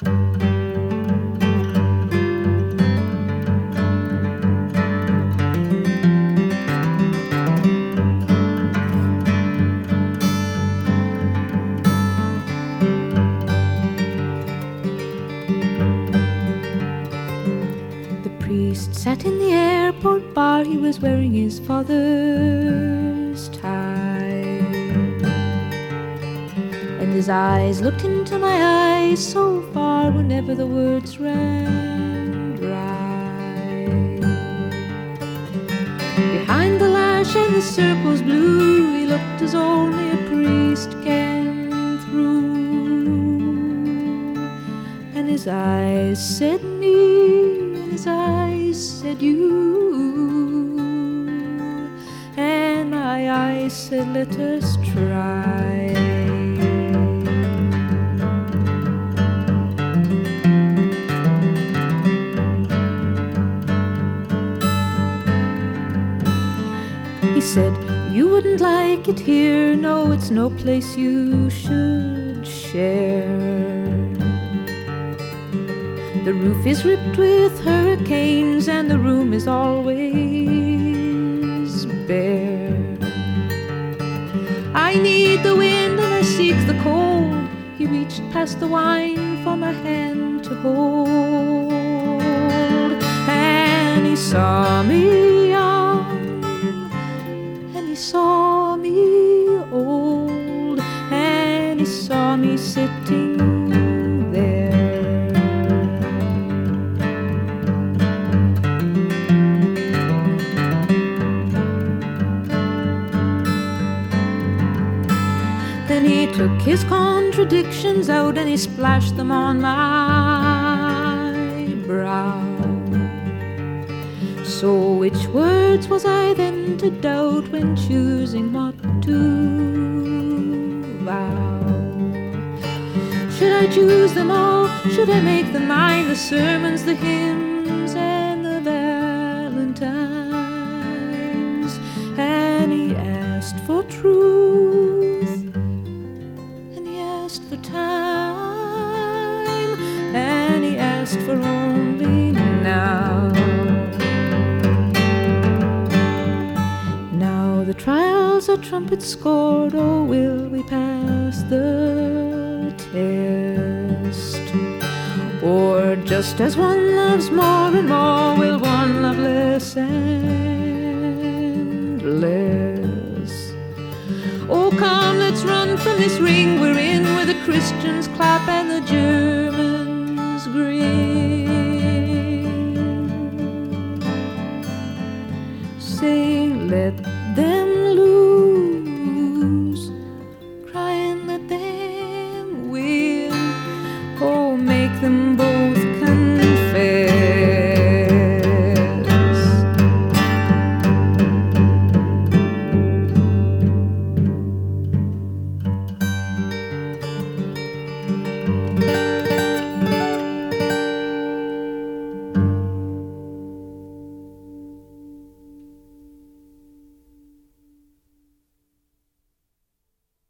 Sat in the airport bar, he was wearing his father's tie, and his eyes looked into my eyes so far whenever the words ran dry. Behind the lash and the circles blue, he looked as only a priest can through, and his eyes said me, his eyes said you, and my eyes said let us try. He said, you wouldn't like it here, no, it's no place you should share. The roof is ripped with hurricanes and the room is always bare. I need the wind and I seek the cold. He reached past the wine for my hand to hold, and he saw me young and he saw me old, and he saw me sitting there. Then he took his contradictions out and he splashed them on my brow. So which words was I then to doubt when choosing what to vow? Should I choose them all? Should I make them mine? The sermons, the hymns, and the valentines? And he asked for truth, for time, and he asked for only now. Now the trials are trumpets scored, oh, will we pass the test? Or just as one loves more and more, will one love less and less? Oh, come, let's run from this ring we're in, where the Christians clap and the Germans